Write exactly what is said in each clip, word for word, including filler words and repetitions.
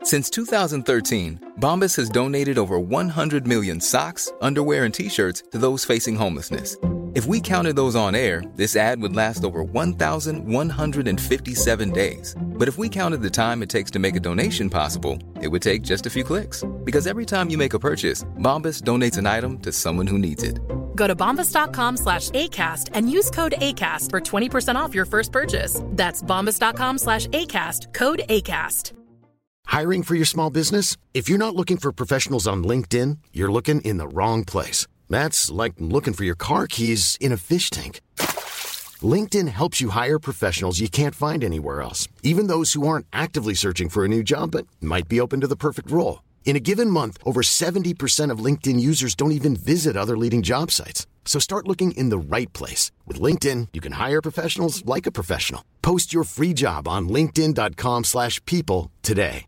Since two thousand thirteen, Bombas has donated over one hundred million socks, underwear, and T-shirts to those facing homelessness. If we counted those on air, this ad would last over one thousand one hundred fifty-seven days. But if we counted the time it takes to make a donation possible, it would take just a few clicks. Because every time you make a purchase, Bombas donates an item to someone who needs it. Go to bombas.com slash ACAST and use code ACAST for twenty percent off your first purchase. That's bombas.com slash ACAST, code ACAST. Hiring for your small business? If you're not looking for professionals on LinkedIn, you're looking in the wrong place. That's like looking for your car keys in a fish tank. LinkedIn helps you hire professionals you can't find anywhere else, even those who aren't actively searching for a new job but might be open to the perfect role. In a given month, over seventy percent of LinkedIn users don't even visit other leading job sites. So start looking in the right place. With LinkedIn, you can hire professionals like a professional. Post your free job on linkedin.com slash people today.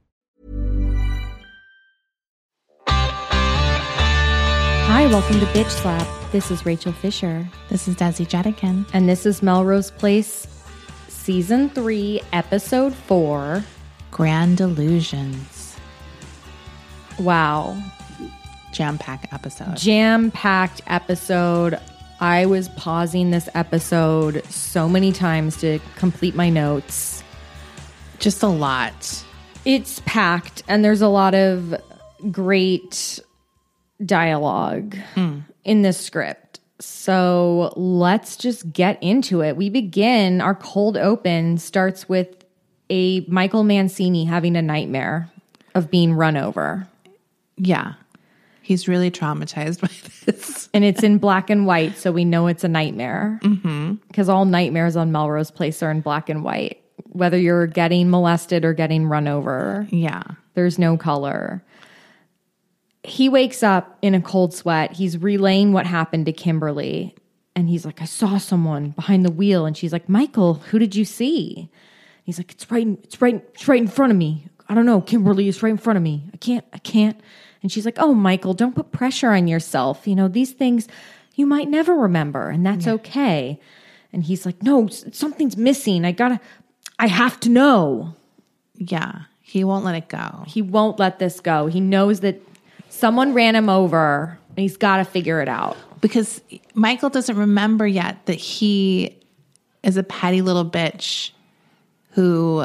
Hi, welcome to Bitch Slap. This is Rachel Fisher. This is Desi Jetikin. And this is Melrose Place, Season three, Episode four. Grand Illusions. Wow. Jam-packed episode. Jam-packed episode. I was pausing this episode so many times to complete my notes. Just a lot. It's packed, and there's a lot of great dialogue mm. in this script. So let's just get into it. We begin, our cold open starts with a Michael Mancini having a nightmare of being run over. Yeah. He's really traumatized by this. And it's in black and white, so we know it's a nightmare. Mm-hmm. Because all nightmares on Melrose Place are in black and white. Whether you're getting molested or getting run over. Yeah. There's no color. He wakes up in a cold sweat. He's relaying what happened to Kimberly. And he's like, I saw someone behind the wheel. And she's like, Michael, who did you see? He's like, it's right, it's right, it's right in front of me. I don't know. Kimberly is right in front of me. I can't, I can't. And she's like, oh, Michael, don't put pressure on yourself. You know, these things you might never remember, and that's yeah. okay. And he's like, no, something's missing. I gotta, I have to know. Yeah. He won't let it go. He won't let this go. He knows that someone ran him over, and he's got to figure it out. Because Michael doesn't remember yet that he is a petty little bitch who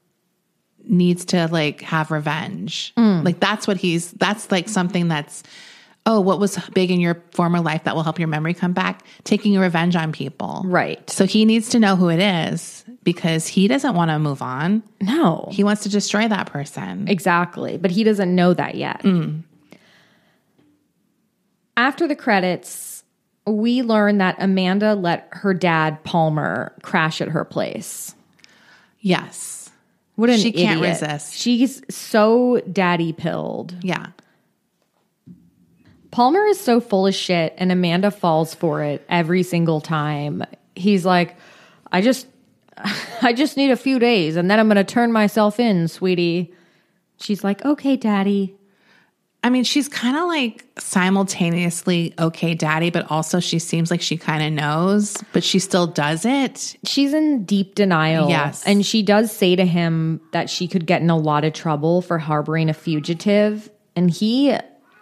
needs to like have revenge. Mm. Like that's what he's, that's like something that's, oh, what was big in your former life that will help your memory come back? Taking revenge on people. Right. So he needs to know who it is because he doesn't want to move on. No. He wants to destroy that person. Exactly. But he doesn't know that yet. Mm. After the credits, we learn that Amanda let her dad, Palmer, crash at her place. Yes. What an She idiot. can't resist. She's so daddy pilled. Yeah. Palmer is so full of shit, and Amanda falls for it every single time. He's like, I just, I just need a few days, and then I'm going to turn myself in, sweetie. She's like, okay, daddy. I mean, she's kind of like simultaneously okay, daddy, but also she seems like she kind of knows, but she still does it. She's in deep denial. Yes. And she does say to him that she could get in a lot of trouble for harboring a fugitive. And he,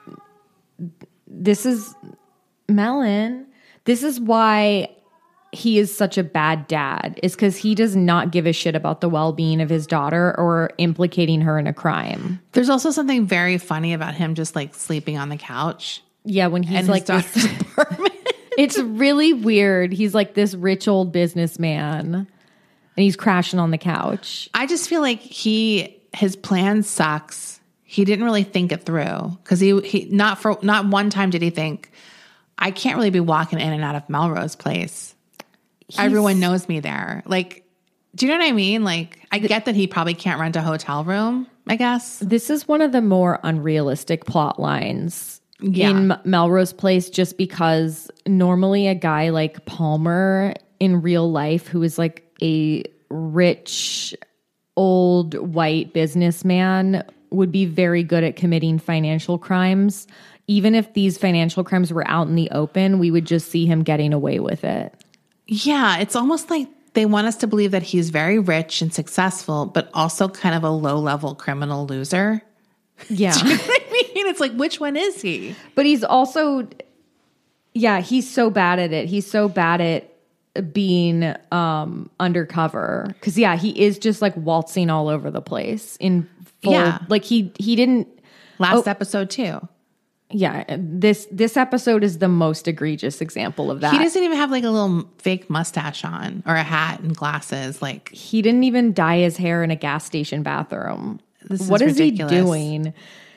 this is, Melon, this is why he is such a bad dad, is because he does not give a shit about the well-being of his daughter or implicating her in a crime. There's also something very funny about him just like sleeping on the couch. Yeah, when he's in like his this, apartment. It's really weird. He's like this rich old businessman and he's crashing on the couch. I just feel like he, his plan sucks. He didn't really think it through because he, he, not for, not one time did he think, I can't really be walking in and out of Melrose Place. He's, Everyone knows me there. Like, do you know what I mean? Like, I get that he probably can't rent a hotel room, I guess. This is one of the more unrealistic plot lines yeah. in M- Melrose Place, just because normally a guy like Palmer in real life, who is like a rich, old, white businessman, would be very good at committing financial crimes. Even if these financial crimes were out in the open, we would just see him getting away with it. Yeah, it's almost like they want us to believe that he's very rich and successful, but also kind of a low-level criminal loser. Yeah. Do you know what I mean? It's like, which one is he? But he's also, yeah, he's so bad at it. He's so bad at being um, undercover. Because, yeah, he is just like waltzing all over the place in full. Yeah. Like he, he didn't. Last oh, episode, too. Yeah. This, this episode is the most egregious example of that. He doesn't even have like a little fake mustache on or a hat and glasses. Like, he didn't even dye his hair in a gas station bathroom. This is what is ridiculous. he doing?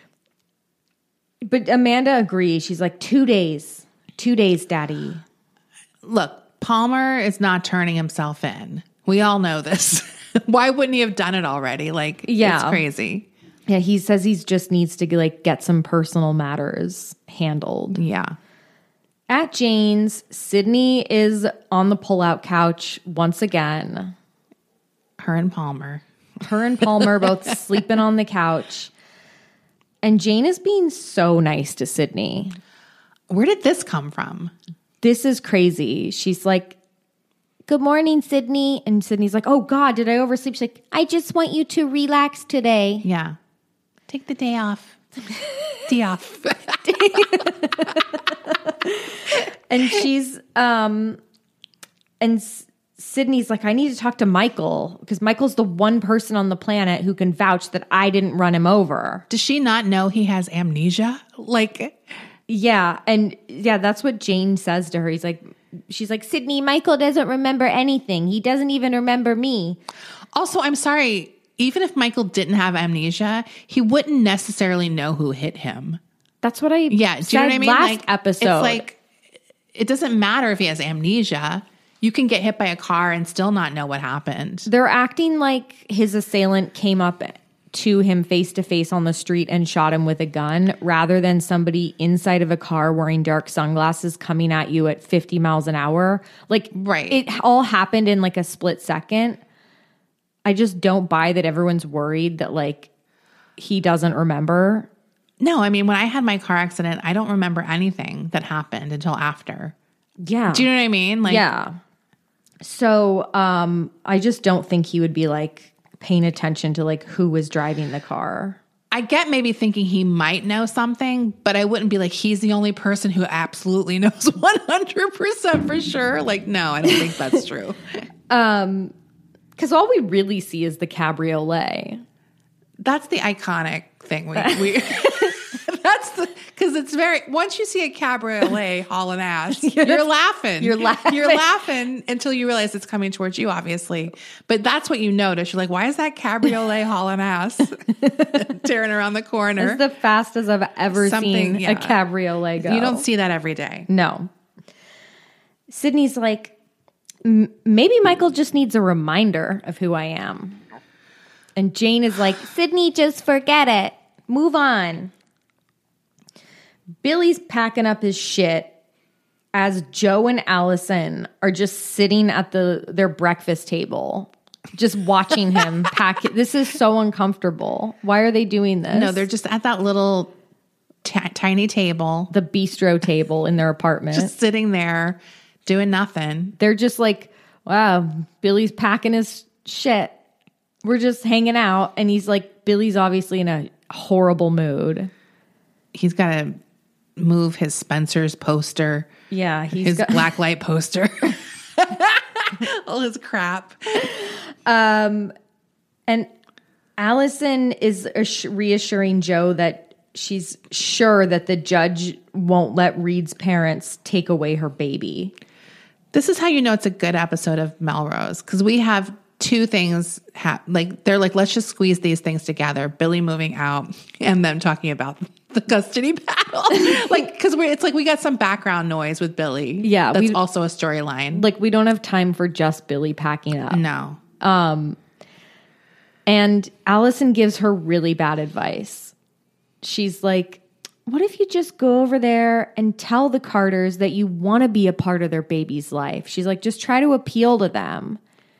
But Amanda agrees. She's like, two days. Two days, Daddy. Look, Palmer is not turning himself in. We all know this. Why wouldn't he have done it already? Like, Yeah. it's crazy. Yeah, he says he just needs to like get some personal matters handled. Yeah. At Jane's, Sydney is on the pull-out couch once again. Her and Palmer. Her and Palmer both sleeping on the couch. And Jane is being so nice to Sydney. Where did this come from? This is crazy. She's like, good morning, Sydney. And Sydney's like, oh, God, did I oversleep? She's like, I just want you to relax today. Yeah. Take the day off. Day off. And she's, um, and S- Sydney's like, I need to talk to Michael because Michael's the one person on the planet who can vouch that I didn't run him over. Does she not know he has amnesia? Like, Yeah. And yeah, that's what Jane says to her. He's like, she's like, Sydney, Michael doesn't remember anything. He doesn't even remember me. also, I'm sorry. Even if Michael didn't have amnesia, he wouldn't necessarily know who hit him. That's what I Yeah. Do said you know what I mean? last like, episode. It's like, it doesn't matter if he has amnesia. You can get hit by a car and still not know what happened. They're acting like his assailant came up to him face to face on the street and shot him with a gun rather than somebody inside of a car wearing dark sunglasses coming at you at fifty miles an hour. Like, Right. it all happened in like a split second. I just don't buy that everyone's worried that like he doesn't remember. No, I mean, when I had my car accident, I don't remember anything that happened until after. Yeah. Do you know what I mean? Like, yeah. So um, I just don't think he would be like paying attention to like who was driving the car. I get maybe thinking he might know something, but I wouldn't be like, he's the only person who absolutely knows one hundred percent for sure. Like, no, I don't think that's true. Um, because all we really see is the cabriolet. That's the iconic thing. We, we that's the, because it's very, once you see a cabriolet hauling ass, you're laughing. You're laughing. You're laughing until you realize it's coming towards you, obviously. But that's what you notice. You're like, why is that cabriolet hauling ass tearing around the corner? It's the fastest I've ever Something, seen yeah. a cabriolet go. You don't see that every day. No. Sydney's like, "M- maybe Michael just needs a reminder of who I am. And Jane is like, Sydney, just forget it. Move on. Billy's packing up his shit as Joe and Allison are just sitting at the their breakfast table, just watching him pack it. This is so uncomfortable. Why are they doing this? No, they're just at that little t- tiny table, the bistro table in their apartment. just sitting there doing nothing. They're just like, wow, Billy's packing his shit. We're just hanging out. And he's like, Billy's obviously in a horrible mood. He's got to move his Spencer's poster, Yeah, he's his got, black light poster, all his crap. um, and Allison is assu- reassuring Joe that she's sure that the judge won't let Reed's parents take away her baby. This is how you know it's a good episode of Melrose, because we have two things ha- like they're like, let's just squeeze these things together. Billy moving out and them talking about the custody battle. Like, because we're it's like we got some background noise with Billy. Yeah, that's we- also a storyline. Like, we don't have time for just Billy packing up. No. Um, and Allison gives her really bad advice. She's like, what if you just go over there and tell the Carters that you want to be a part of their baby's life? She's like, just try to appeal to them.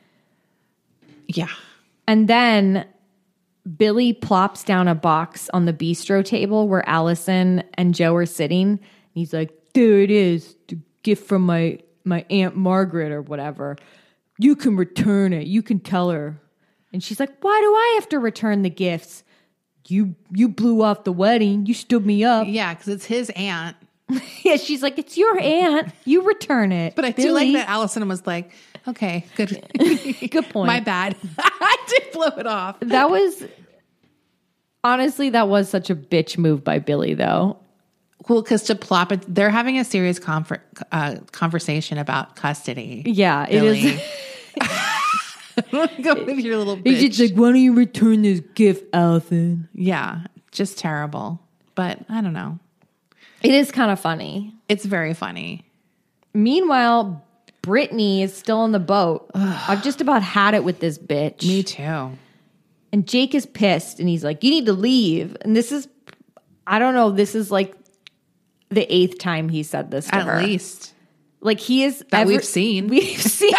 Yeah. And then Billy plops down a box on the bistro table where Allison and Joe are sitting. And he's like, there it is, the gift from my, my Aunt Margaret or whatever. you can return it. You can tell her. And she's like, why do I have to return the gifts? You you blew off the wedding. You stood me up. Yeah, because it's his aunt. Yeah, she's like, it's your aunt. You return it. But I Billy. do like that Allison was like, okay, good. Good point. My bad. I did blow it off. That was, honestly, that was such a bitch move by Billy, though. Well, because to plop it, they're having a serious confer- uh, conversation about custody. Yeah, Billy. it is. Go with your little bitch. He's just like, why don't you return this gift, Allison? Yeah, just terrible. But I don't know. It is kind of funny. It's very funny. Meanwhile, Brittany is still on the boat. I've just about had it with this bitch. Me too. And Jake is pissed and he's like, you need to leave. And this is, I don't know, this is like the eighth time he said this to At her. least. Like he is. That every, we've seen. We've seen.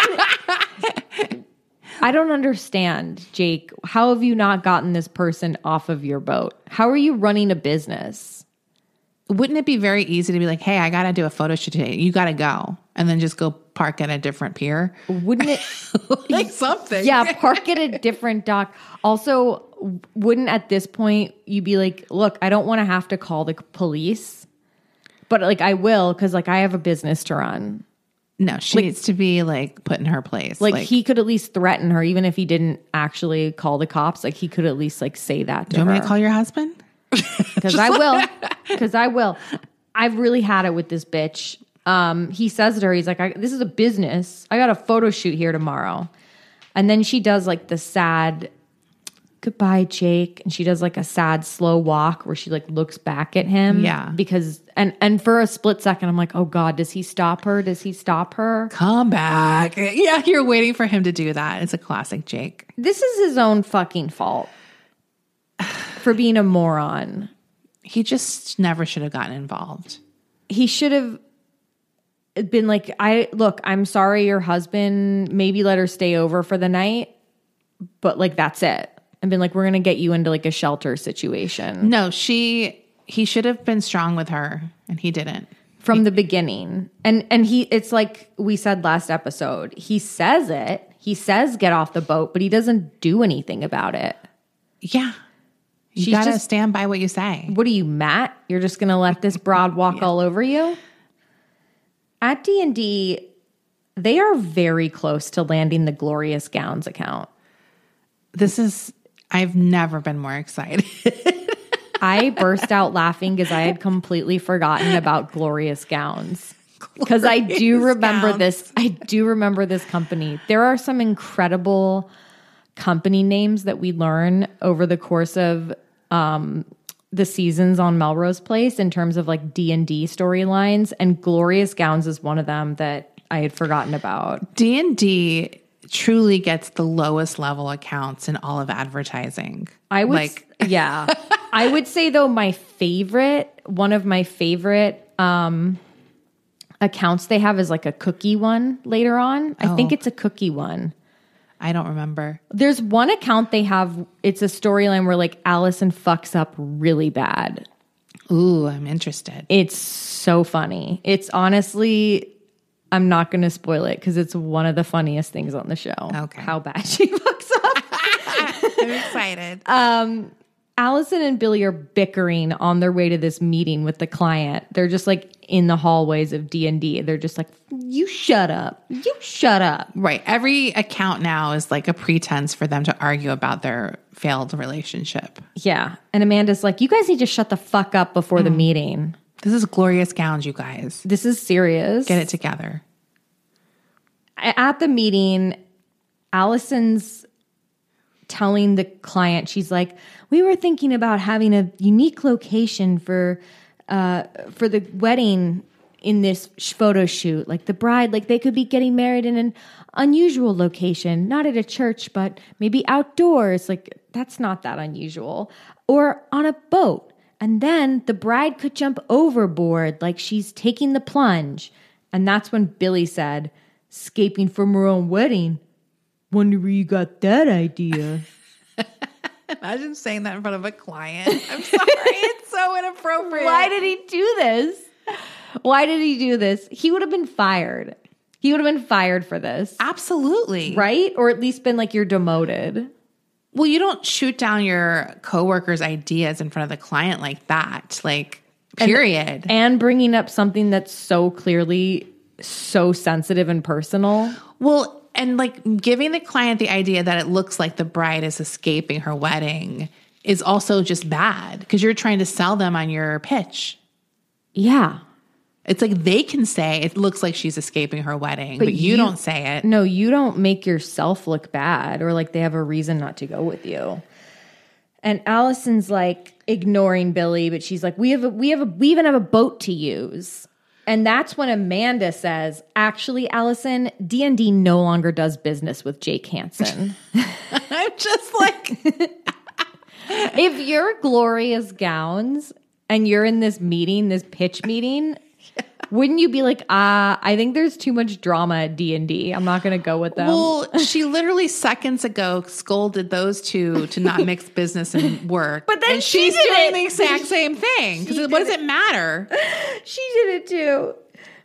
I don't understand, Jake. How have you not gotten this person off of your boat? How are you running a business? Wouldn't it be very easy to be like, hey, I got to do a photo shoot today. You got to go. And then just go park at a different pier? Wouldn't it? Like something. Yeah, park at a different dock. Also, wouldn't at this point you be like, look, I don't want to have to call the police, but like I will because like I have a business to run. No, she Like- needs to be like put in her place. Like, he could at least threaten her, even if he didn't actually call the cops. Like he could at least like say that to do you her. want me to call your husband? Because I will. Because I will. I've really had it with this bitch. Um, he says to her, he's like, I, this is a business. I got a photo shoot here tomorrow. And then she does like the sad goodbye, Jake. And she does like a sad slow walk where she like looks back at him. Yeah. Because, and, and for a split second, I'm like, oh God, does he stop her? Does he stop her? Come back. Yeah, you're waiting for him to do that. It's a classic Jake. This is his own fucking fault for being a moron. He just never should have gotten involved. He should have been like, I look, I'm sorry your husband, maybe let her stay over for the night, but like that's it. And been like, we're gonna get you into like a shelter situation. No, she he should have been strong with her and he didn't. From the beginning. And and he it's like we said last episode, he says it. He says get off the boat, but he doesn't do anything about it. Yeah. You She's gotta just- stand by what you say. What are you, Matt? You're just gonna let this broad walk all over you? At D and D, they are very close to landing the Glorious Gowns account. This is I've never been more excited. I burst out laughing because I had completely forgotten about Glorious Gowns. Because I do remember Gowns. this. I do remember this company. There are some incredible company names that we learn over the course of um, the seasons on Melrose Place in terms of like D and D storylines. And Glorious Gowns is one of them that I had forgotten about. D and D truly gets the lowest level accounts in all of advertising. I would, like yeah. I would say though, my favorite, one of my favorite um, accounts they have is like a cookie one later on. I think Oh. it's a cookie one. I don't remember. There's one account they have. It's a storyline where like Allison fucks up really bad. Ooh, I'm interested. It's so funny. It's honestly, I'm not going to spoil it because it's one of the funniest things on the show. Okay. How bad she fucks up. I'm excited. Allison and Billy are bickering on their way to this meeting with the client. They're just like in the hallways of D and D. They're just like, you shut up. You shut up. Right. Every account now is like a pretense for them to argue about their failed relationship. Yeah. And Amanda's like, you guys need to shut the fuck up before the meeting. This is Glorious Gowns, you guys. This is serious. Get it together. At the meeting, Allison's telling the client, she's like, we were thinking about having a unique location for uh, for the wedding in this sh- photo shoot. Like the bride, like they could be getting married in an unusual location, not at a church, but maybe outdoors. Like that's not that unusual. Or on a boat. And then the bride could jump overboard like she's taking the plunge. And that's when Billy said, escaping from her own wedding. Wonder where you got that idea. Imagine saying that in front of a client. I'm sorry. It's so inappropriate. Why did he do this? Why did he do this? He would have been fired. He would have been fired for this. Absolutely. Right? Or at least been like, you're demoted. Well, you don't shoot down your coworkers' ideas in front of the client like that. Like, period. And, and bringing up something that's so clearly so sensitive and personal. Well, and like giving the client the idea that it looks like the bride is escaping her wedding is also just bad because you're trying to sell them on your pitch. Yeah. It's like they can say it looks like she's escaping her wedding, but, but you, you don't say it. No, you don't make yourself look bad or like they have a reason not to go with you. And Allison's like ignoring Billy, but she's like, we have a, we have a, we even have a boat to use. And that's when Amanda says, actually, Allison, D and D no longer does business with Jake Hansen. I'm just like, if you're Gloria's Gowns and you're in this meeting, this pitch meeting, yeah. wouldn't you be like, ah, I think there's too much drama at D and D. I'm not going to go with them. Well, she literally seconds ago scolded those two to not mix business and work. But then and she she's did doing it. the exact same thing. Because what does it matter? She did it too.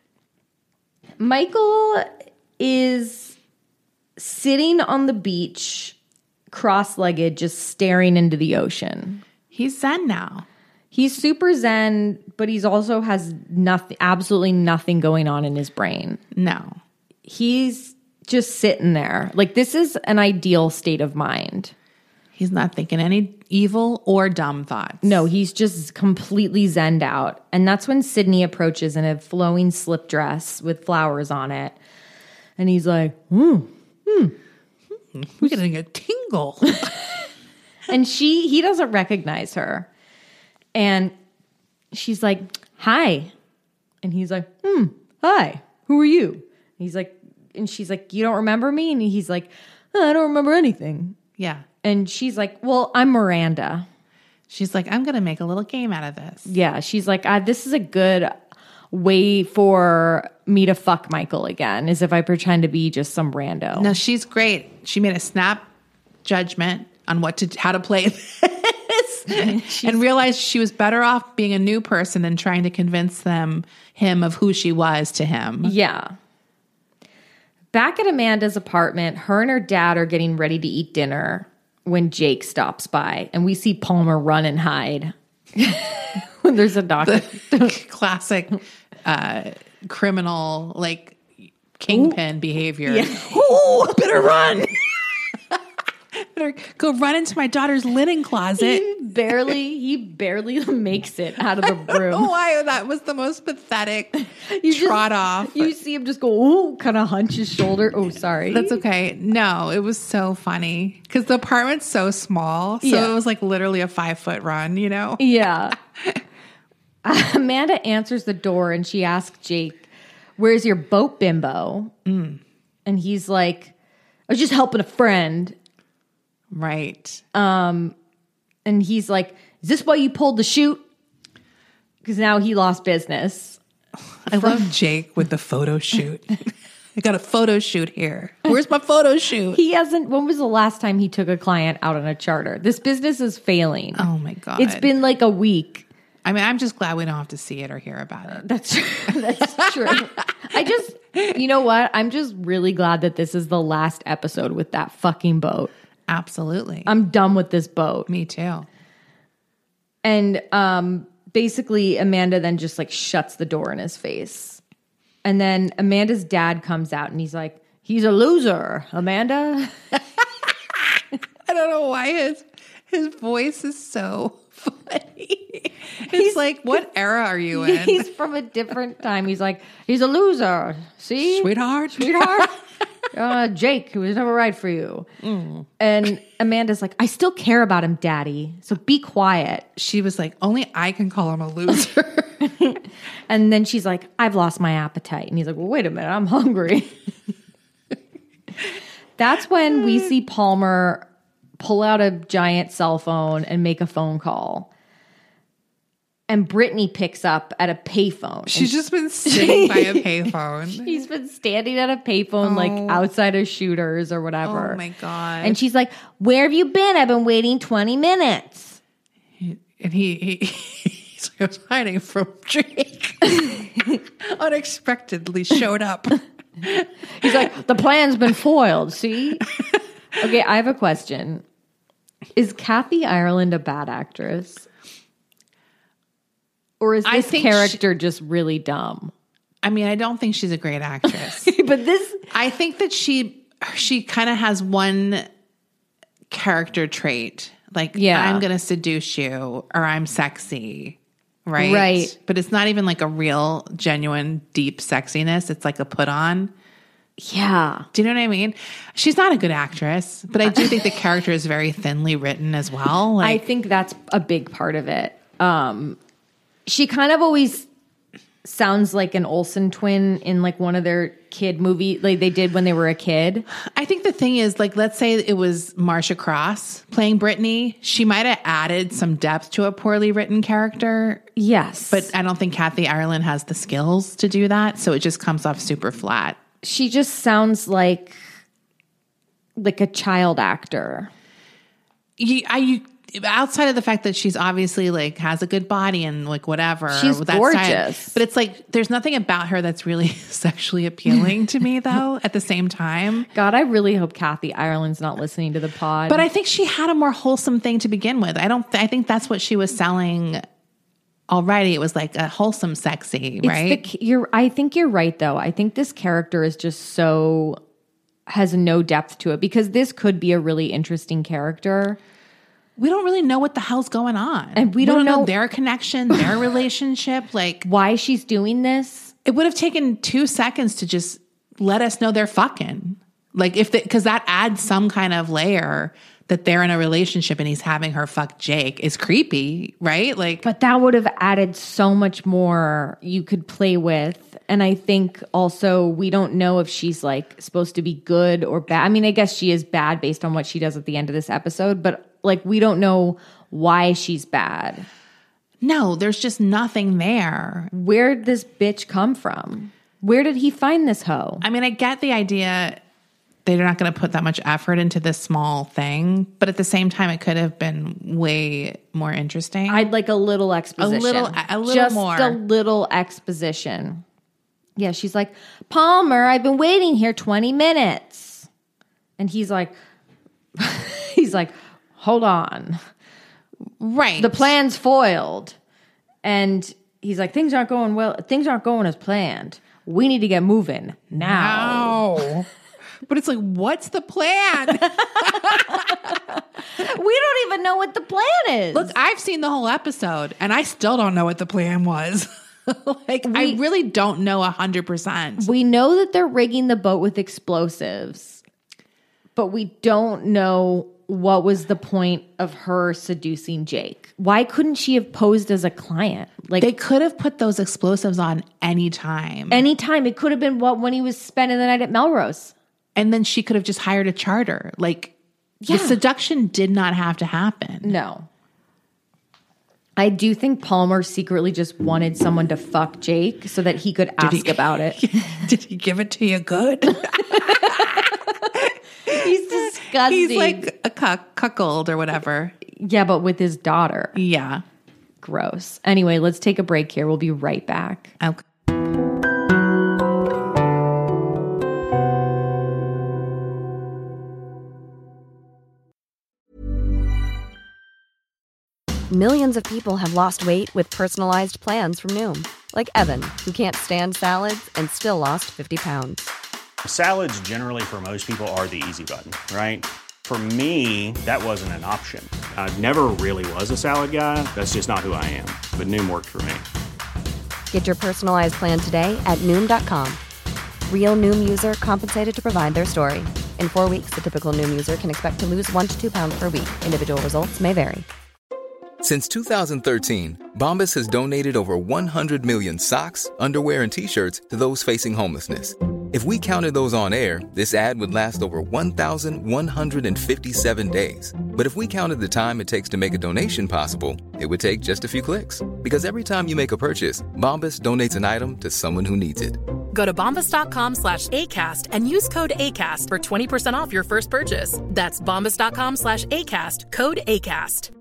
Michael is sitting on the beach, cross-legged, just staring into the ocean. He's zen now. He's super zen, but he's also has nothing, absolutely nothing going on in his brain. No. He's just sitting there. Like, this is an ideal state of mind. He's not thinking any evil or dumb thoughts. No, he's just completely zenned out. And that's when Sydney approaches in a flowing slip dress with flowers on it. And he's like, hmm, hmm. We're getting a tingle. And she, he doesn't recognize her. And she's like, hi. And he's like, hmm, hi. Who are you? And he's like, and she's like, you don't remember me? And he's like, oh, I don't remember anything. Yeah. And she's like, well, I'm Miranda. She's like, I'm going to make a little game out of this. Yeah. She's like, ah, this is a good way for me to fuck Michael again, is if I pretend to be just some rando. No, she's great. She made a snap judgment on what to, how to play this and realized she was better off being a new person than trying to convince them, him of who she was to him. Yeah. Back at Amanda's apartment, her and her dad are getting ready to eat dinner when Jake stops by, and we see Palmer run and hide when there's a doctor. The classic uh, criminal, like kingpin Ooh. behavior. Yeah. Ooh, better run. Better go run into my daughter's linen closet. He barely, he barely makes it out of the room. Oh, why that was the most pathetic you trot just, off. You see him just go, ooh, kind of hunch his shoulder. Oh, sorry. That's okay. No, it was so funny because the apartment's so small. So yeah. it was like literally a five foot run, you know? Yeah. Amanda answers the door and she asks Jake, where's your boat, bimbo? Mm. And he's like, I was just helping a friend. Right. Um, and he's like, is this why you pulled the chute? Because now he lost business. I From- love Jake with the photo shoot. I got a photo shoot here. Where's my photo shoot? He hasn't, when was the last time he took a client out on a charter? This business is failing. Oh my God. It's been like a week. I mean, I'm just glad we don't have to see it or hear about it. That's true. That's true. I just, you know what? I'm just really glad that this is the last episode with that fucking boat. Absolutely. I'm done with this boat. Me too. And um, basically, Amanda then just like shuts the door in his face. And then Amanda's dad comes out and he's like, he's a loser, Amanda. I don't know why his his voice is so funny. It's he's, like, what era are you in? He's from a different time. He's like, he's a loser. See? Sweetheart? Sweetheart? uh, Jake, who was never right for you. Mm. And Amanda's like, I still care about him, Daddy. So be quiet. She was like, only I can call him a loser. And then she's like, I've lost my appetite. And he's like, well, wait a minute, I'm hungry. That's when we see Palmer pull out a giant cell phone and make a phone call. And Brittany picks up at a payphone. She's just been sitting by a payphone. She's been standing at a payphone, oh. like outside of Shooters or whatever. Oh my God. And she's like, where have you been? I've been waiting twenty minutes. He, and he, he he's like, I was hiding from Jake. Unexpectedly showed up. He's like, the plan's been foiled, see? Okay, I have a question. Is Kathy Ireland a bad actress? Or is this character she, just really dumb? I mean, I don't think she's a great actress. But this... I think that she she kind of has one character trait. Like, yeah. I'm going to seduce you, or I'm sexy, right? Right. But it's not even like a real, genuine, deep sexiness. It's like a put on. Yeah. Do you know what I mean? She's not a good actress, but I do think the character is very thinly written as well. Like, I think that's a big part of it. Um, she kind of always sounds like an Olsen twin in like one of their kid movie, like they did when they were a kid. I think the thing is, like, let's say it was Marcia Cross playing Brittany. She might have added some depth to a poorly written character. Yes. But I don't think Kathy Ireland has the skills to do that. So it just comes off super flat. She just sounds like like a child actor. You, I, you, outside of the fact that she's obviously like has a good body and like whatever. She's that gorgeous. Side, but it's like there's nothing about her that's really sexually appealing to me though at the same time. God, I really hope Kathy Ireland's not listening to the pod. But I think she had a more wholesome thing to begin with. I don't I think that's what she was selling already. It was like a wholesome sexy, it's right? The, you're, I think you're right, though. I think this character is just so, has no depth to it because this could be a really interesting character. We don't really know what the hell's going on. And we, we don't, don't know, know their connection, their relationship. Like, why she's doing this. It would have taken two seconds to just let us know they're fucking. Like, if they, because that adds some kind of layer that they're in a relationship and he's having her fuck Jake is creepy, right? Like, but that would have added so much more you could play with. And I think also we don't know if she's like supposed to be good or bad. I mean, I guess she is bad based on what she does at the end of this episode, but like we don't know why she's bad. No, there's just nothing there. Where'd this bitch come from? Where did he find this hoe? I mean, I get the idea they're not going to put that much effort into this small thing, but at the same time, it could have been way more interesting. I'd like a little exposition. A little, a little Just more. Just a little exposition. Yeah, she's like, Palmer, I've been waiting here twenty minutes. And he's like, he's like, hold on. Right. The plan's foiled. And he's like, things aren't going well. Things aren't going as planned. We need to get moving now. now. But it's like, what's the plan? We don't even know what the plan is. Look, I've seen the whole episode, and I still don't know what the plan was. Like, we, I really don't know one hundred percent. We know that they're rigging the boat with explosives, but we don't know what was the point of her seducing Jake. Why couldn't she have posed as a client? Like, they could have put those explosives on anytime. Anytime. It could have been what when he was spending the night at Melrose. And then she could have just hired a charter. Like, yeah. The seduction did not have to happen. No. I do think Palmer secretly just wanted someone to fuck Jake so that he could ask he, about it. Did he give it to you good? He's disgusting. He's like a cuck, cuckold or whatever. Yeah, but with his daughter. Yeah. Gross. Anyway, let's take a break here. We'll be right back. Okay. Millions of people have lost weight with personalized plans from Noom. Like Evan, who can't stand salads and still lost fifty pounds. Salads generally for most people are the easy button, right? For me, that wasn't an option. I never really was a salad guy. That's just not who I am. But Noom worked for me. Get your personalized plan today at Noom dot com. Real Noom user compensated to provide their story. In four weeks, the typical Noom user can expect to lose one to two pounds per week. Individual results may vary. Since two thousand thirteen, Bombas has donated over one hundred million socks, underwear, and T-shirts to those facing homelessness. If we counted those on air, this ad would last over one thousand one hundred fifty-seven days. But if we counted the time it takes to make a donation possible, it would take just a few clicks. Because every time you make a purchase, Bombas donates an item to someone who needs it. Go to bombas.com slash ACAST and use code ACAST for twenty percent off your first purchase. That's bombas.com slash ACAST, code ACAST.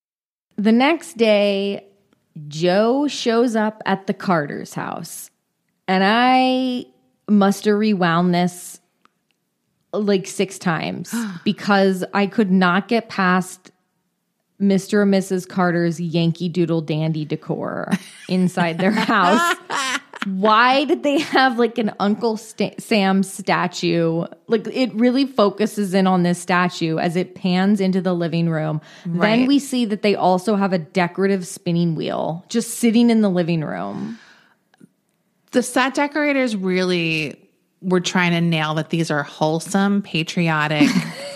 The next day, Joe shows up at the Carter's house And I must have rewound this like six times because I could not get past Mister and Missus Carter's Yankee Doodle Dandy decor inside their house. Why did they have like an Uncle St- Sam statue? Like it really focuses in on this statue as it pans into the living room. Right. Then we see that they also have a decorative spinning wheel just sitting in the living room. The set decorators really were trying to nail that these are wholesome, patriotic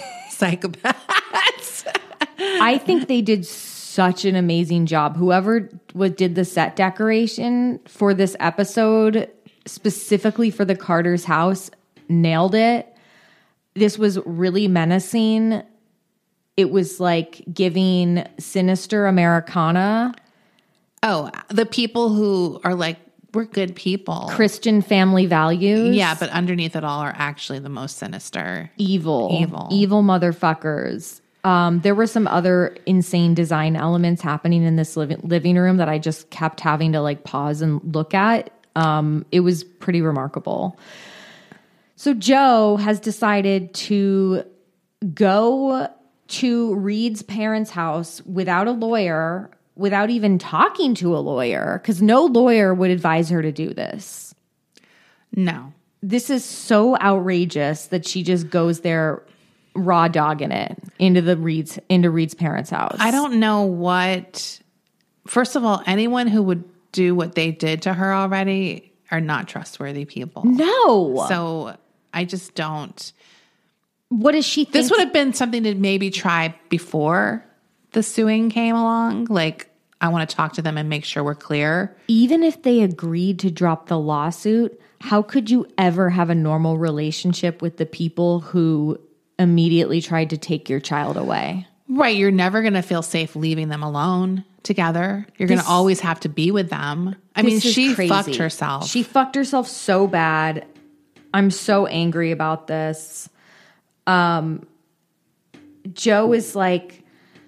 psychopaths. I think they did such an amazing job. Whoever was, did the set decoration for this episode, specifically for the Carter's house, nailed it. This was really menacing. It was like giving sinister Americana. Oh, the people who are like, we're good people. Christian family values. Yeah, but underneath it all are actually the most sinister. Evil. Evil. Evil motherfuckers. Um, there were some other insane design elements happening in this living living room that I just kept having to like pause and look at. Um, it was pretty remarkable. So Joe has decided to go to Reed's parents' house without a lawyer, without even talking to a lawyer, because no lawyer would advise her to do this. No. This is so outrageous that she just goes there raw dogging it into the Reed's into Reed's parents' house. I don't know what. First of all, anyone who would do what they did to her already are not trustworthy people. No. So I just don't. What does she think? This would have been something to maybe try before the suing came along. Like, I want to talk to them and make sure we're clear. Even if they agreed to drop the lawsuit, how could you ever have a normal relationship with the people who immediately tried to take your child away? Right. You're never going to feel safe leaving them alone together. You're going to always have to be with them. I mean, This is she crazy. fucked herself. She fucked herself so bad. I'm so angry about this. Um, Joe is like,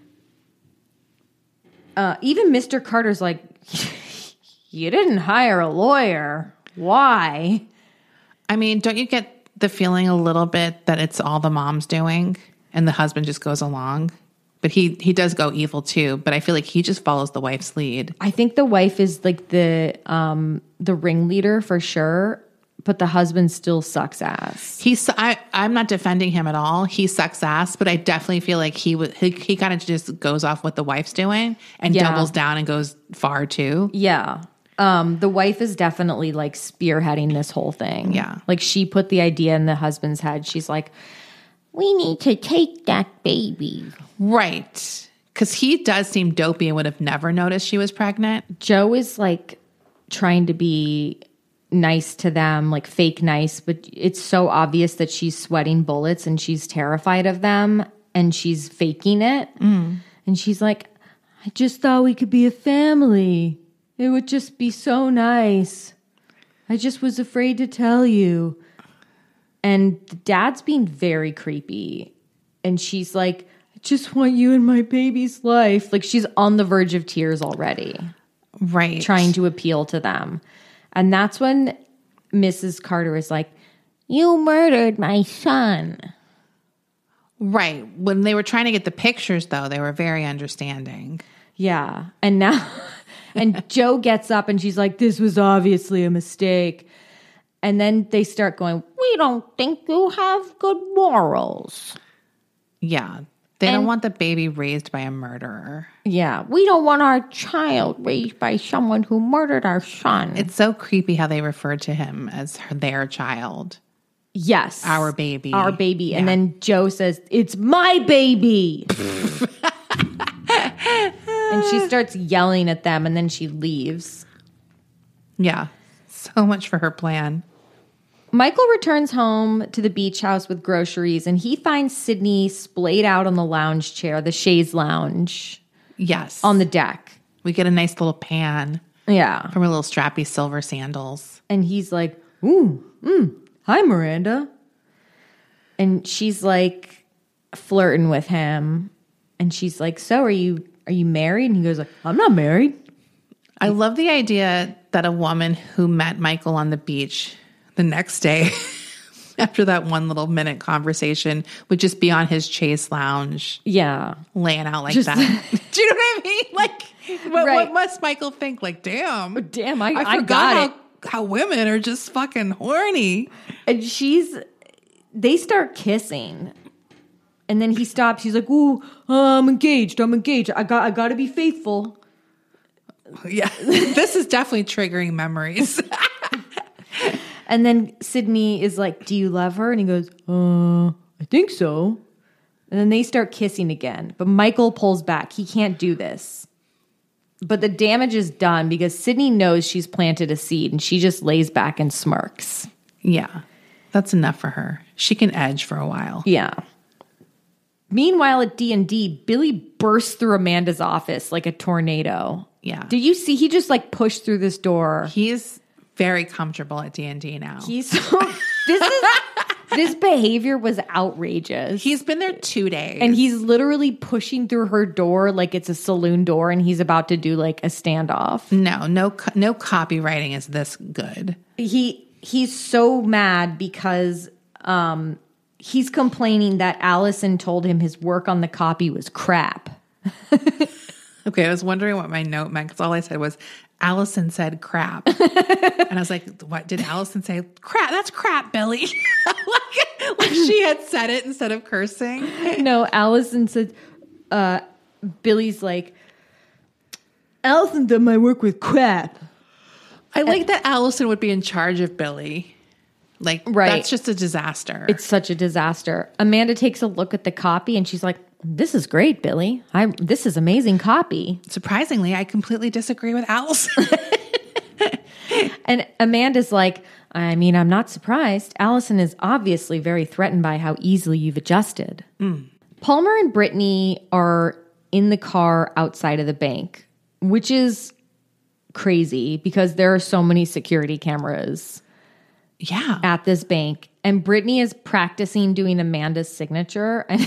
uh, even Mister Carter's like, you didn't hire a lawyer. Why? I mean, don't you get the feeling a little bit that it's all the mom's doing and the husband just goes along? But he he does go evil too, but I feel like he just follows the wife's lead. I think the wife is like the um, the ringleader for sure, but the husband still sucks ass. He's I I'm not defending him at all. He sucks ass, but I definitely feel like he would he, he kind of just goes off what the wife's doing and Yeah. doubles down and goes far too. Yeah. Um, the wife is definitely like spearheading this whole thing. Yeah. Like she put the idea in the husband's head. She's like, we need to take that baby. Right. Because he does seem dopey and would have never noticed she was pregnant. Joe is like trying to be nice to them, like fake nice, but it's so obvious that she's sweating bullets and she's terrified of them and she's faking it. Mm. And she's like, I just thought we could be a family. It would just be so nice. I just was afraid to tell you. And the dad's being very creepy. And she's like, I just want you in my baby's life. Like she's on the verge of tears already. Right. Trying to appeal to them. And that's when Missus Carter is like, you murdered my son. Right. When they were trying to get the pictures, though, they were very understanding. Yeah. And now, and Joe gets up and she's like, this was obviously a mistake. And then they start going, we don't think you have good morals. Yeah. They And- don't want the baby raised by a murderer. Yeah. We don't want our child raised by someone who murdered our son. It's so creepy how they refer to him as her, their child. Yes. Our baby. Our baby. And Yeah. then Joe says, it's my baby. And she starts yelling at them and then she leaves. Yeah. So much for her plan. Michael returns home to the beach house with groceries and he finds Sydney splayed out on the lounge chair, the chaise lounge, Yes. on the deck. We get a nice little pan Yeah. from her little strappy silver sandals. And he's like, ooh, mm, hi, Miranda. And she's like flirting with him. And she's like, so are you are you married? And he goes like, I'm not married. I love the idea that a woman who met Michael on the beach the next day after that one little minute conversation would just be on his Chase lounge. Yeah. Laying out like Just- that. Do you know what I mean? Like, what, Right. what must Michael think? Like, damn. Damn, I, I I forgot got how, it. how women are just fucking horny. And she's, they start kissing. And then he stops. He's like, ooh, I'm engaged. I'm engaged. I got, I got to be faithful. Yeah. This is definitely triggering memories. And then Sydney is like, do you love her? And he goes, uh, I think so. And then they start kissing again. But Michael pulls back. He can't do this. But the damage is done because Sydney knows she's planted a seed and she just lays back and smirks. Yeah. That's enough for her. She can edge for a while. Yeah. Meanwhile, at D and D, Billy bursts through Amanda's office like a tornado. Yeah. Did you see? He just like pushed through this door. He's very comfortable at D and D now. He's so, this is this behavior was outrageous. He's been there two days. And he's literally pushing through her door like it's a saloon door and he's about to do like a standoff. No, no, co- no copywriting is this good. He he's so mad because um, he's complaining that Allison told him his work on the copy was crap. Okay, I was wondering what my note meant because all I said was, Allison said crap. And I was like, what did Allison say? Crap, that's crap, Billy. like, like she had said it instead of cursing. No, Allison said, uh, Billy's like, Allison did my work with crap. I like that Allison would be in charge of Billy. Like, Right. that's just a disaster. It's such a disaster. Amanda takes a look at the copy and she's like, this is great, Billy. I this is amazing copy. Surprisingly, I completely disagree with Allison. And Amanda's like, I mean, I'm not surprised. Allison is obviously very threatened by how easily you've adjusted. Mm. Palmer and Brittany are in the car outside of the bank, which is crazy because there are so many security cameras Yeah. at this bank. And Brittany is practicing doing Amanda's signature. And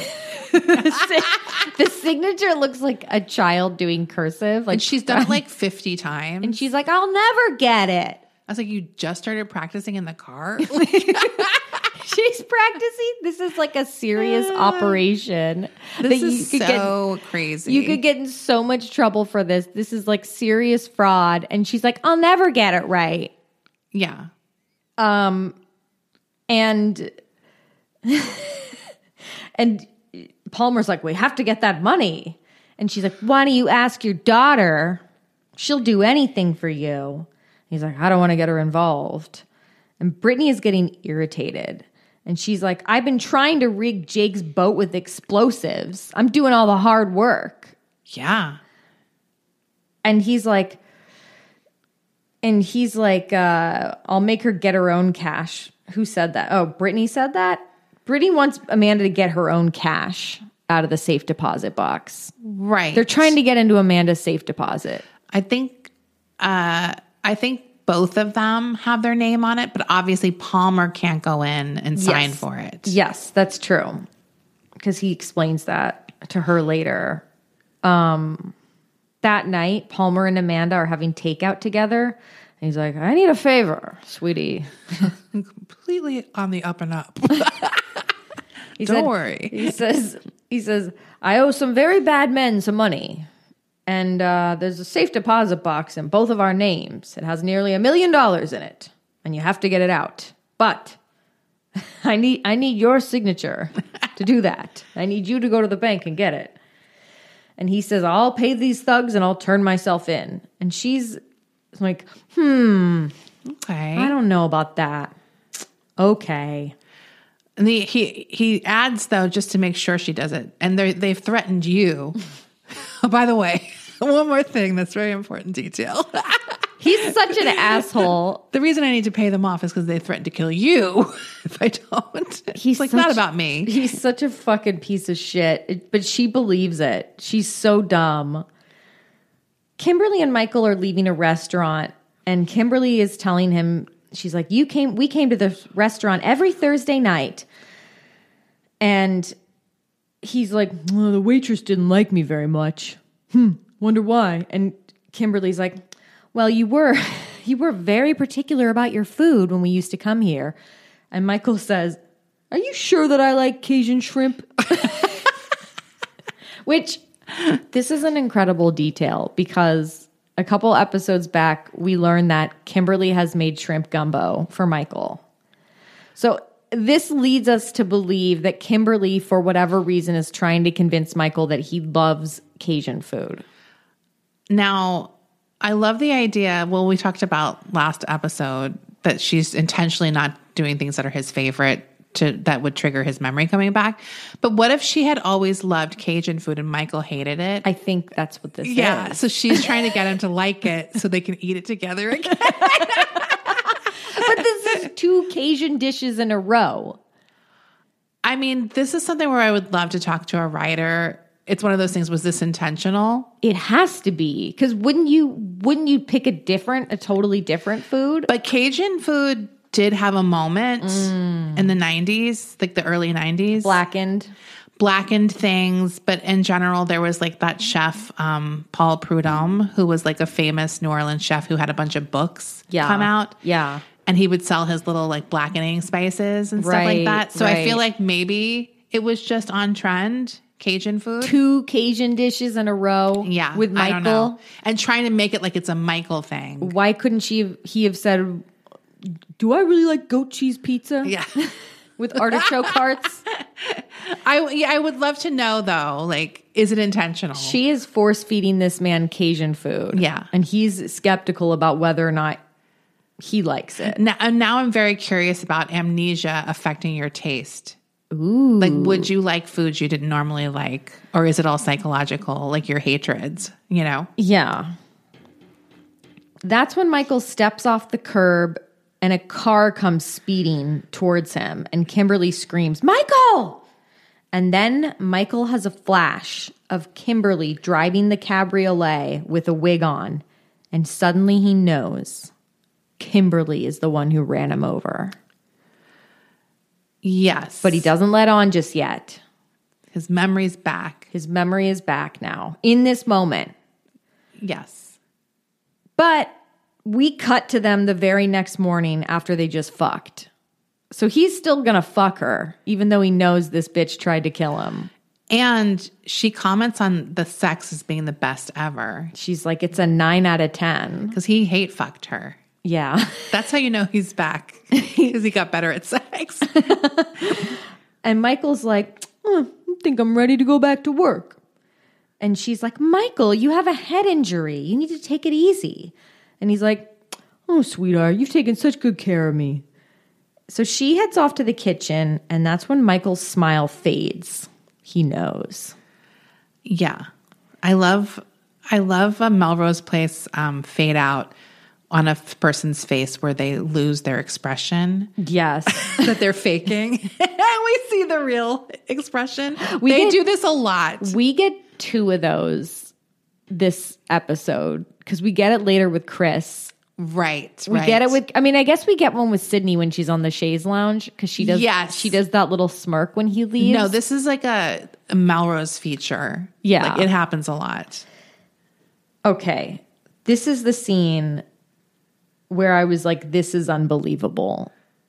the signature looks like a child doing cursive. Like And she's done it like fifty times. And she's like, I'll never get it. I was like, you just started practicing in the car? She's practicing. This is like a serious operation. This that is could so crazy. You could get in so much trouble for this. This is like serious fraud. And she's like, I'll never get it right. Yeah. Um, and and Palmer's like, we have to get that money. And she's like, why don't you ask your daughter? She'll do anything for you. He's like, I don't want to get her involved. And Brittany is getting irritated. And she's like, I've been trying to rig Jake's boat with explosives. I'm doing all the hard work. Yeah. And he's like, and he's like, uh, I'll make her get her own cash. Who said that? Oh, Brittany said that? Brittany wants Amanda to get her own cash out of the safe deposit box. Right. They're trying to get into Amanda's safe deposit. I think, uh, I think both of them have their name on it, but obviously Palmer can't go in and sign Yes. for it. Yes, that's true. Because he explains that to her later. Um, that night, Palmer and Amanda are having takeout together. And he's like, I need a favor, sweetie. I'm completely on the up and up. He Don't said- worry. He says, he says, I owe some very bad men some money. And uh, there's a safe deposit box in both of our names. It has nearly a million dollars in it. And you have to get it out. But I need I need your signature to do that. I need you to go to the bank and get it. And he says, I'll pay these thugs and I'll turn myself in. And she's like, hmm, Okay. I don't know about that. Okay. And the, he he adds though just to make sure she does it, and they they've threatened you. Oh, by the way, one more thing that's very important detail. He's such an asshole. The reason I need to pay them off is because they threatened to kill you if I don't. He's It's like such- not about me. He's such a fucking piece of shit, It- but she believes it. She's so dumb. Kimberly and Michael are leaving a restaurant, and Kimberly is telling him, she's like, "You came. We came to this restaurant every Thursday night," and he's like, well, "The waitress didn't like me very much. Hmm. Wonder why?" And Kimberly's like, "Well, you were, You were very particular about your food when we used to come here. And Michael says, are you sure that I like Cajun shrimp? Which, this is an incredible detail because a couple episodes back, we learned that Kimberly has made shrimp gumbo for Michael. So this leads us to believe that Kimberly, for whatever reason, is trying to convince Michael that he loves Cajun food. Now, I love the idea, well, we talked about last episode, that she's intentionally not doing things that are his favorite to that would trigger his memory coming back. But what if she had always loved Cajun food and Michael hated it? I think that's what this yeah, is. so she's trying to get him to like it so they can eat it together again. But this is two Cajun dishes in a row. I mean, this is something where I would love to talk to a writer. It's one of those things, was this intentional? It has to be, because wouldn't you wouldn't you pick a different, a totally different food? But Cajun food did have a moment mm. in the nineties, like the early nineties. Blackened. Blackened things. But in general, there was like that chef, um, Paul Prudhomme, who was like a famous New Orleans chef who had a bunch of books yeah. come out. Yeah. And he would sell his little like blackening spices and stuff right, like that. So right. I feel like maybe it was just on trend, Cajun food. Two Cajun dishes in a row. Yeah. With Michael. I don't know. And trying to make it like it's a Michael thing. Why couldn't she he have said, do I really like goat cheese pizza? Yeah. With artichoke hearts? I, yeah, I would love to know though, like, is it intentional? She is force feeding this man Cajun food. Yeah. And he's skeptical about whether or not he likes it. Now, and now I'm very curious about amnesia affecting your taste. Ooh. Like, would you like foods you didn't normally like? Or is it all psychological, like your hatreds, you know? Yeah. That's when Michael steps off the curb and a car comes speeding towards him. And Kimberly screams, Michael! And then Michael has a flash of Kimberly driving the cabriolet with a wig on. And suddenly he knows Kimberly is the one who ran him over. Yes. But he doesn't let on just yet. His memory's back. His memory is back now, in this moment. Yes. But we cut to them the very next morning after they just fucked. So he's still going to fuck her, even though he knows this bitch tried to kill him. And she comments on the sex as being the best ever. She's like, it's a nine out of ten. Because he hate fucked her. Yeah. That's how you know he's back. Because he got better at sex. And Michael's like, oh, I think I'm ready to go back to work. And she's like, Michael, you have a head injury. You need to take it easy. And he's like, oh, sweetheart, you've taken such good care of me. So she heads off to the kitchen, and that's when Michael's smile fades. He knows. Yeah. I love I love a Melrose Place um, fade out on a f- person's face where they lose their expression. Yes. That they're faking. And we see the real expression. We they get, do this a lot. We get two of those this episode because we get it later with Chris. Right. We right. get it with, I mean, I guess we get one with Sydney when she's on the chaise lounge because she does, yes. she does that little smirk when he leaves. No, this is like a, a Melrose feature. Yeah. Like it happens a lot. Okay. This is the scene where I was like, this is unbelievable.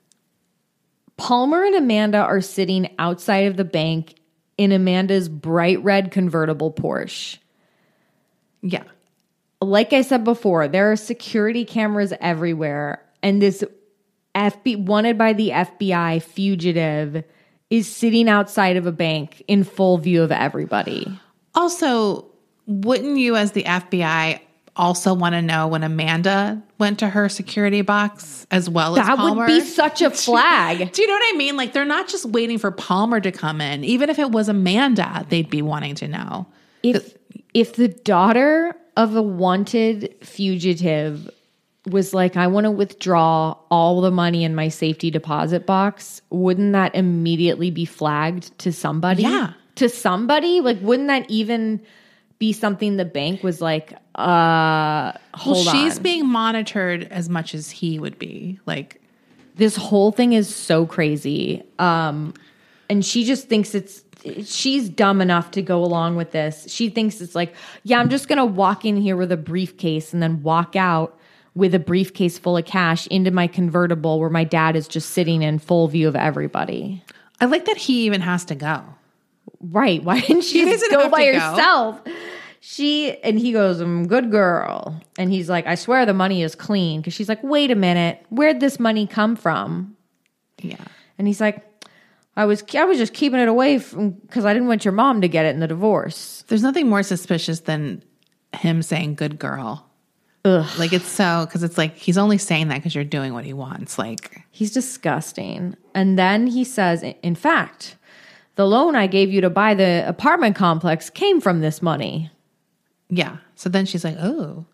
Palmer and Amanda are sitting outside of the bank in Amanda's bright red convertible Porsche. Yeah. Like I said before, there are security cameras everywhere, and this F B wanted by the F B I fugitive is sitting outside of a bank in full view of everybody. Also, wouldn't you as the F B I also want to know when Amanda went to her security box as well as that Palmer? That would be such a flag. Do you know what I mean? Like, they're not just waiting for Palmer to come in. Even if it was Amanda, they'd be wanting to know. If if the daughter of a wanted fugitive was like, I want to withdraw all the money in my safety deposit box, wouldn't that immediately be flagged to somebody? Yeah. To somebody? Like, wouldn't that even be something the bank was like, uh, hold well, she's on. being monitored as much as he would be. Like, this whole thing is so crazy. Um, and she just thinks it's, she's dumb enough to go along with this. She thinks it's like, yeah, I'm just going to walk in here with a briefcase and then walk out with a briefcase full of cash into my convertible where my dad is just sitting in full view of everybody. I like that he even has to go. Right. Why didn't she He just doesn't go have by to go. herself? She, and he goes, I'm good girl. And he's like, I swear the money is clean. Because she's like, wait a minute. Where'd this money come from? Yeah. And he's like, I was I was just keeping it away because I didn't want your mom to get it in the divorce. There's nothing more suspicious than him saying good girl. Ugh. Like it's so, because it's like he's only saying that because you're doing what he wants. Like He's disgusting. And then he says, in fact, the loan I gave you to buy the apartment complex came from this money. Yeah. So then she's like, oh.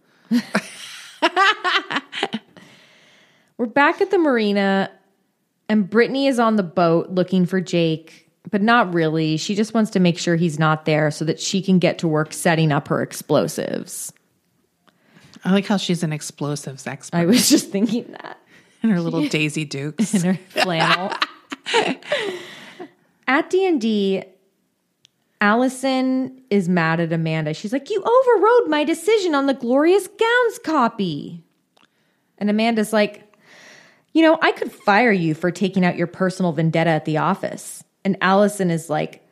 We're back at the marina, and Brittany is on the boat looking for Jake, but not really. She just wants to make sure he's not there so that she can get to work setting up her explosives. I like how she's an explosives expert. I was just thinking that. in her little Daisy Dukes. In her flannel. At D and D, Allison is mad at Amanda. She's like, you overrode my decision on the Glorious Gowns copy. And Amanda's like, you know, I could fire you for taking out your personal vendetta at the office. And Allison is like,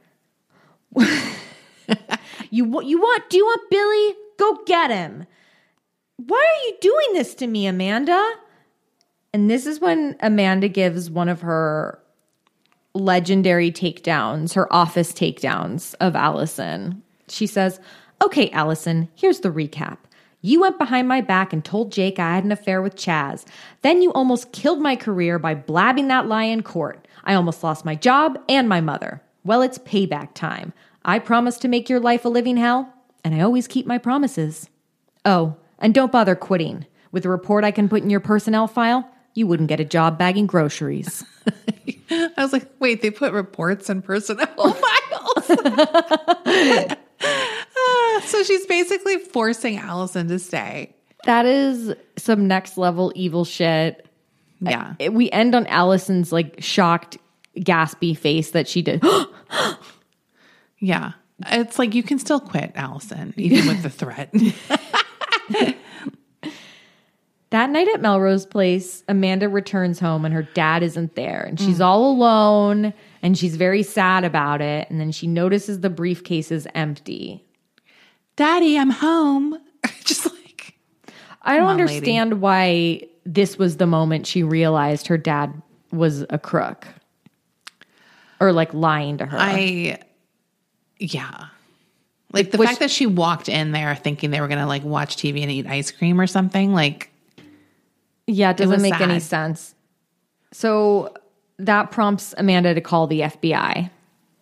you, you want, do you want Billy? Go get him. Why are you doing this to me, Amanda? And this is when Amanda gives one of her legendary takedowns, her office takedowns of Allison. She says, okay, Allison, here's the recap. You went behind my back and told Jake I had an affair with Chaz. Then you almost killed my career by blabbing that lie in court. I almost lost my job and my mother. Well, it's payback time. I promised to make your life a living hell, and I always keep my promises. Oh, and don't bother quitting. With the report I can put in your personnel file, you wouldn't get a job bagging groceries. I was like, wait, they put reports in personnel files. uh, so she's basically forcing Allison to stay. That is some next level evil shit. Yeah. I, we end on Allison's like shocked, gaspy face that she did. Yeah. It's like you can still quit, Allison, even with the threat. That night at Melrose Place, Amanda returns home and her dad isn't there. And she's mm. all alone and she's very sad about it. And then she notices the briefcase is empty. Daddy, I'm home. Just like, I don't on, understand lady. why this was the moment she realized her dad was a crook. Or like lying to her. I, yeah. Like the Which, fact that she walked in there thinking they were going to like watch T V and eat ice cream or something, like. Yeah, it doesn't it make sad. any sense. So that prompts Amanda to call the F B I.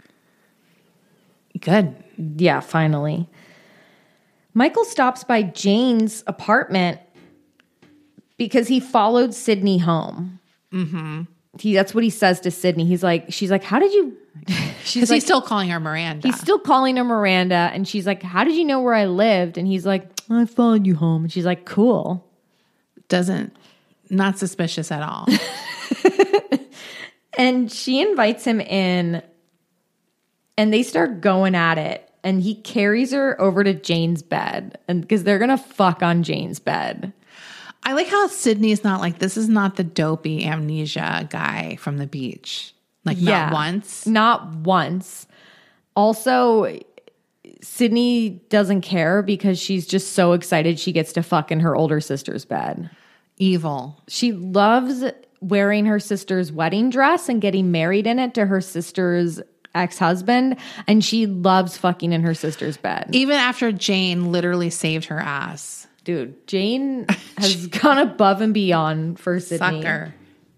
Good. Yeah, finally. Michael stops by Jane's apartment because he followed Sydney home. Mm-hmm. He, that's what he says to Sydney. He's like, she's like, how did you... She's like, he's still calling her Miranda. He's still calling her Miranda. And she's like, how did you know where I lived? And he's like, I followed you home. And she's like, cool. Doesn't... Not suspicious at all. And she invites him in and they start going at it. And he carries her over to Jane's bed and because they're going to fuck on Jane's bed. I like how Sydney's not like, this is not the dopey amnesia guy from the beach. Like yeah, not once. Not once. Also, Sydney doesn't care because she's just so excited she gets to fuck in her older sister's bed. Evil. She loves wearing her sister's wedding dress and getting married in it to her sister's ex-husband, and she loves fucking in her sister's bed. Even after Jane literally saved her ass. Dude, Jane has gone above and beyond for Sydney. Sucker.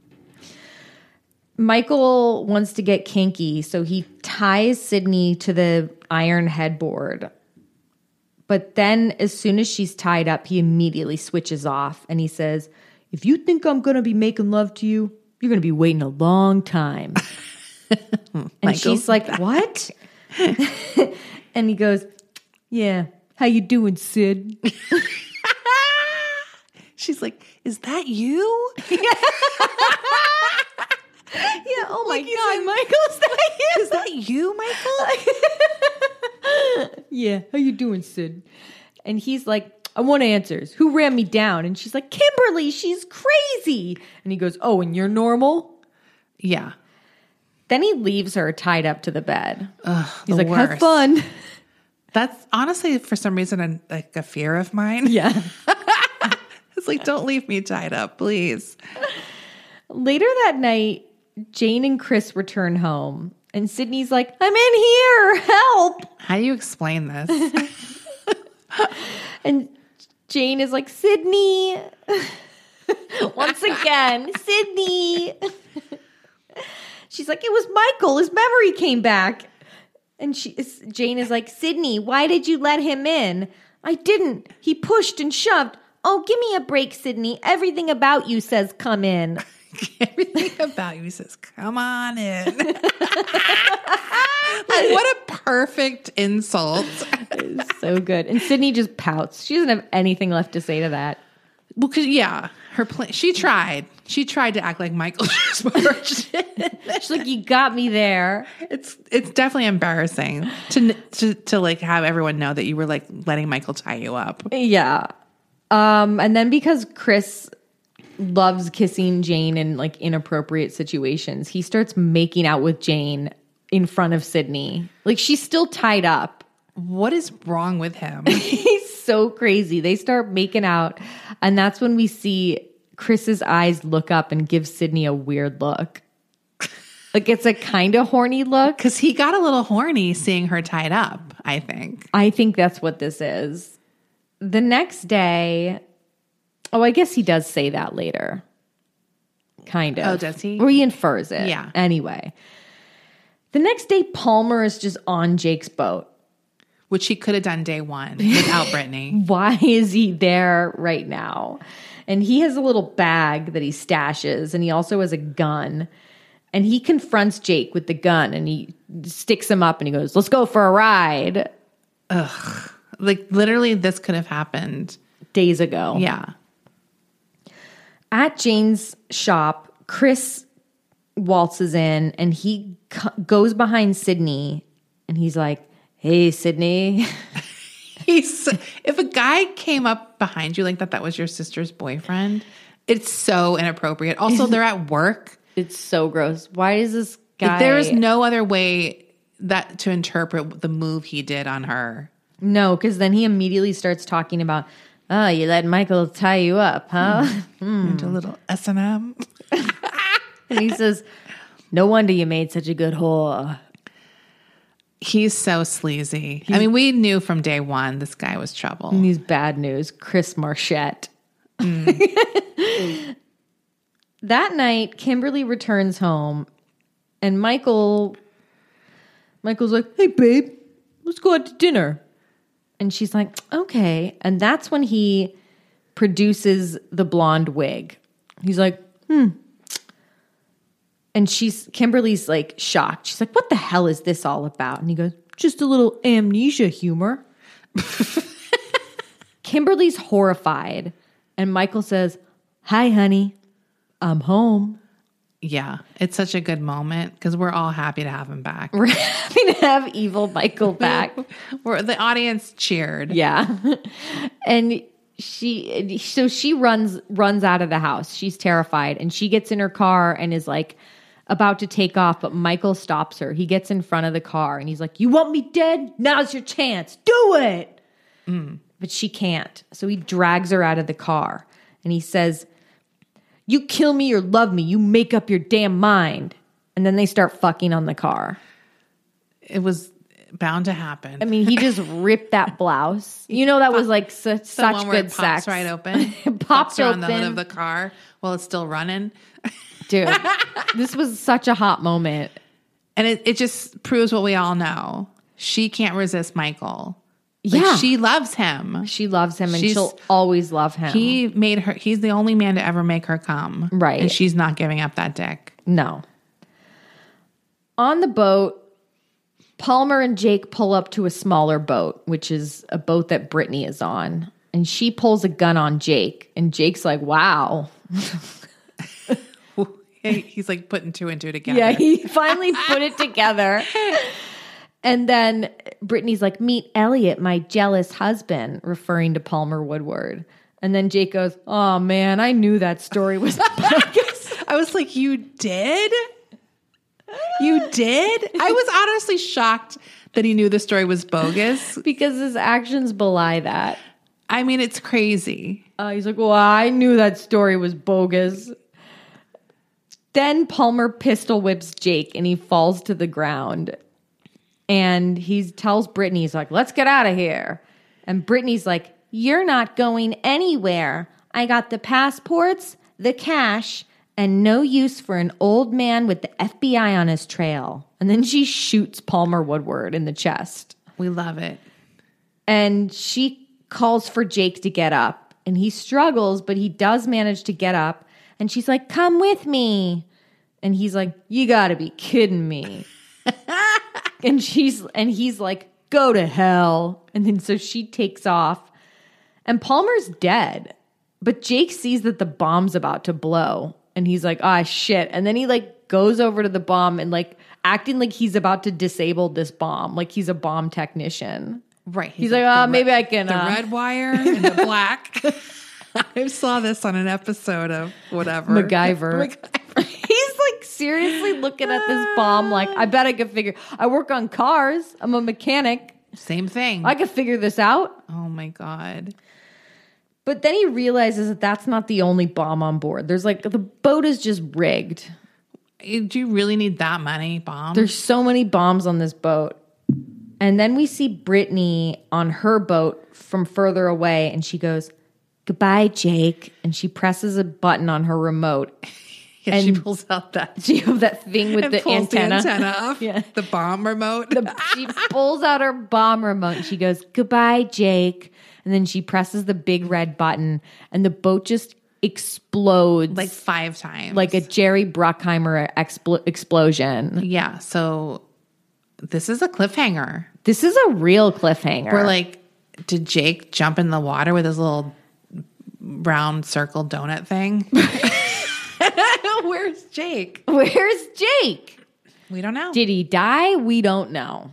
Michael wants to get kinky, so he ties Sydney to the iron headboard. But then as soon as she's tied up, he immediately switches off and he says, if you think I'm going to be making love to you, you're going to be waiting a long time. And she's like, what? And he goes, yeah, how you doing, Sid? She's like, is that you? Yeah, oh my like God, Michael, is that you? Is that you, Michael? Yeah, how you doing, Sid? And he's like, I want answers. Who ran me down? And she's like, Kimberly, she's crazy. And he goes, oh, and you're normal? Yeah. Then he leaves her tied up to the bed. Ugh, He's the like, have worst. fun. That's honestly, for some reason, a, like a fear of mine. Yeah. It's like, don't leave me tied up, please. Later that night, Jane and Chris return home. And Sydney's like, I'm in here. Help. How do you explain this? And Jane is like, Sydney. Once again, Sydney. She's like, it was Michael. His memory came back. And she, Jane is like, Sydney, why did you let him in? I didn't. He pushed and shoved. Oh, give me a break, Sydney. Everything about you says come in. Everything about you says, come on in. Like, what a perfect insult. So good. And Sydney just pouts. She doesn't have anything left to say to that. Well, cause yeah, her plan. She tried. She tried to act like Michael pushed. She's like, you got me there. It's it's definitely embarrassing to to to like have everyone know that you were like letting Michael tie you up. Yeah. Um, and then because Chris loves kissing Jane in like inappropriate situations, he starts making out with Jane in front of Sydney. Like, she's still tied up. What is wrong with him? He's so crazy. They start making out, and that's when we see Chris's eyes look up and give Sydney a weird look. Like, it's a kind of horny look. Because he got a little horny seeing her tied up, I think. I think that's what this is. The next day, oh, I guess he does say that later. Kind of. Oh, does he? Or he infers it. Yeah. Anyway. The next day, Palmer is just on Jake's boat. Which he could have done day one without Brittany. Why is he there right now? And he has a little bag that he stashes, and he also has a gun. And he confronts Jake with the gun, and he sticks him up, and he goes, let's go for a ride. Ugh. Like, literally, this could have happened days ago. Yeah. At Jane's shop, Chris waltzes in, and he co- goes behind Sydney, and he's like, hey, Sydney. He's, if a guy came up behind you like that, that was your sister's boyfriend, it's so inappropriate. Also, they're at work. It's so gross. Why is this guy? Like, there is no other way that to interpret the move he did on her. No, because then he immediately starts talking about, oh, you let Michael tie you up, huh? Mm. Into a little S and M. And he says, no wonder you made such a good whore. He's so sleazy. He's, I mean, we knew from day one this guy was trouble. And he's bad news. Chris Marchette. Mm. That night, Kimberly returns home, and Michael, Michael's like, hey, babe, let's go out to dinner. And she's like, okay. And that's when he produces the blonde wig. He's like, hmm. And she's, Kimberly's like shocked. She's like, what the hell is this all about? And he goes, just a little amnesia humor. Kimberly's horrified. And Michael says, hi, honey, I'm home. Yeah, it's such a good moment because we're all happy to have him back. We're happy to have evil Michael back. We're, the audience cheered. Yeah. And she, so she runs, runs out of the house. She's terrified, and she gets in her car and is like about to take off, but Michael stops her. He gets in front of the car and he's like, you want me dead? Now's your chance. Do it. Mm. But she can't. So he drags her out of the car and he says, you kill me or love me, you make up your damn mind. And then they start fucking on the car. It was bound to happen. I mean, he just ripped that blouse. You know, that was like such, such good it sex. Pops right open. It pops popped around open. the hood of the car while it's still running. Dude, this was such a hot moment. And it, it just proves what we all know. She can't resist Michael. Like, Yeah. she loves him. She loves him, and She's- she'll always love him. He made her, he's the only man to ever make her come. Right. And she's not giving up that dick. No. On the boat, Palmer and Jake pull up to a smaller boat, which is a boat that Brittany is on. And she pulls a gun on Jake. And Jake's like, wow. He's like putting two and two together. Yeah, he finally put it together. And then Brittany's like, meet Elliot, my jealous husband, referring to Palmer Woodward. And then Jake goes, oh man, I knew that story was bogus. I was like, you did? You did? I was honestly shocked that he knew the story was bogus. Because his actions belie that. I mean, it's crazy. Uh, he's like, well, I knew that story was bogus. Then Palmer pistol whips Jake and he falls to the ground. And he tells Brittany, he's like, let's get out of here. And Brittany's like, you're not going anywhere. I got the passports, the cash, and no use for an old man with the F B I on his trail. And then she shoots Palmer Woodward in the chest. We love it. And she calls for Jake to get up. And he struggles, but he does manage to get up. And she's like, come with me. And he's like, you gotta be kidding me. and she's and he's like, go to hell. And then so she takes off. And Palmer's dead. But Jake sees that the bomb's about to blow. And he's like, ah, shit. And then he like goes over to the bomb and like acting like he's about to disable this bomb. Like he's a bomb technician. Right. He's, he's like, oh, maybe red, I can. The uh, red wire and the black. I saw this on an episode of whatever. MacGyver. MacGyver. He's like seriously looking at this bomb like, I bet I could figure. I work on cars. I'm a mechanic. Same thing. I could figure this out. Oh my God. But then he realizes that that's not the only bomb on board. There's like, the boat is just rigged. Do you really need that many bombs? There's so many bombs on this boat. And then we see Brittany on her boat from further away, and she goes, goodbye, Jake. And she presses a button on her remote. Yeah, and she pulls out that, she that thing with and the pulls antenna. The antenna off. Yeah. The bomb remote. The, she pulls out her bomb remote, and she goes, goodbye, Jake. And then she presses the big red button, and the boat just explodes. Like five times. Like a Jerry Bruckheimer expl- explosion. Yeah, so this is a cliffhanger. This is a real cliffhanger. We're like, did Jake jump in the water with his little round circle donut thing? Where's Jake? Where's Jake? We don't know. Did he die? We don't know.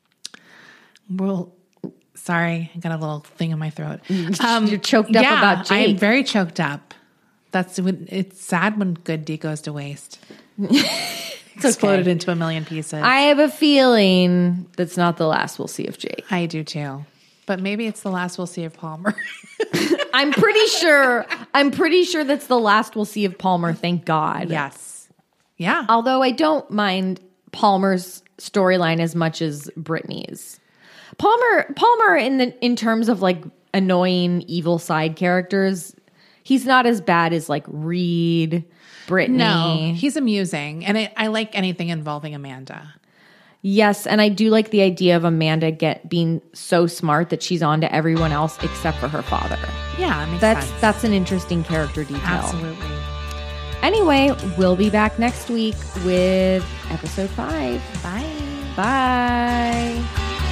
Well, sorry, I got a little thing in my throat. Um, You're choked up yeah, about Jake. I'm very choked up. That's it's sad when good deed goes to waste. It's exploded okay. into a million pieces. I have a feeling that's not the last we'll see of Jake. I do too. But maybe it's the last we'll see of Palmer. I'm pretty sure. I'm pretty sure that's the last we'll see of Palmer. Thank God. Yes. Yeah. Although I don't mind Palmer's storyline as much as Brittany's. Palmer, Palmer, in the in terms of like annoying evil side characters, he's not as bad as like Reed, Brittany. No, he's amusing, and I, I like anything involving Amanda. Yes, and I do like the idea of Amanda get being so smart that she's on to everyone else except for her father. Yeah, that makes that's sense. that's an interesting character detail. Absolutely. Anyway, we'll be back next week with episode five. Bye. Bye.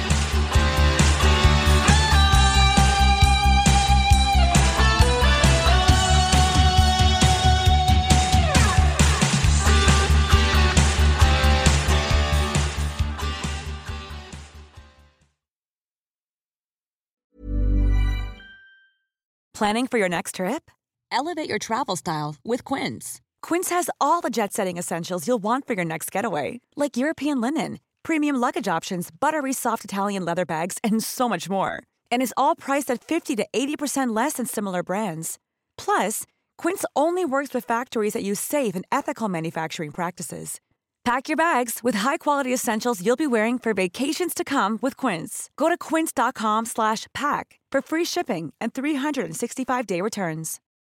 Planning for your next trip? Elevate your travel style with Quince. Quince has all the jet-setting essentials you'll want for your next getaway, like European linen, premium luggage options, buttery soft Italian leather bags, and so much more. And is all priced at fifty to eighty percent less than similar brands. Plus, Quince only works with factories that use safe and ethical manufacturing practices. Pack your bags with high-quality essentials you'll be wearing for vacations to come with Quince. Go to quince.com slash pack for free shipping and three sixty-five day returns.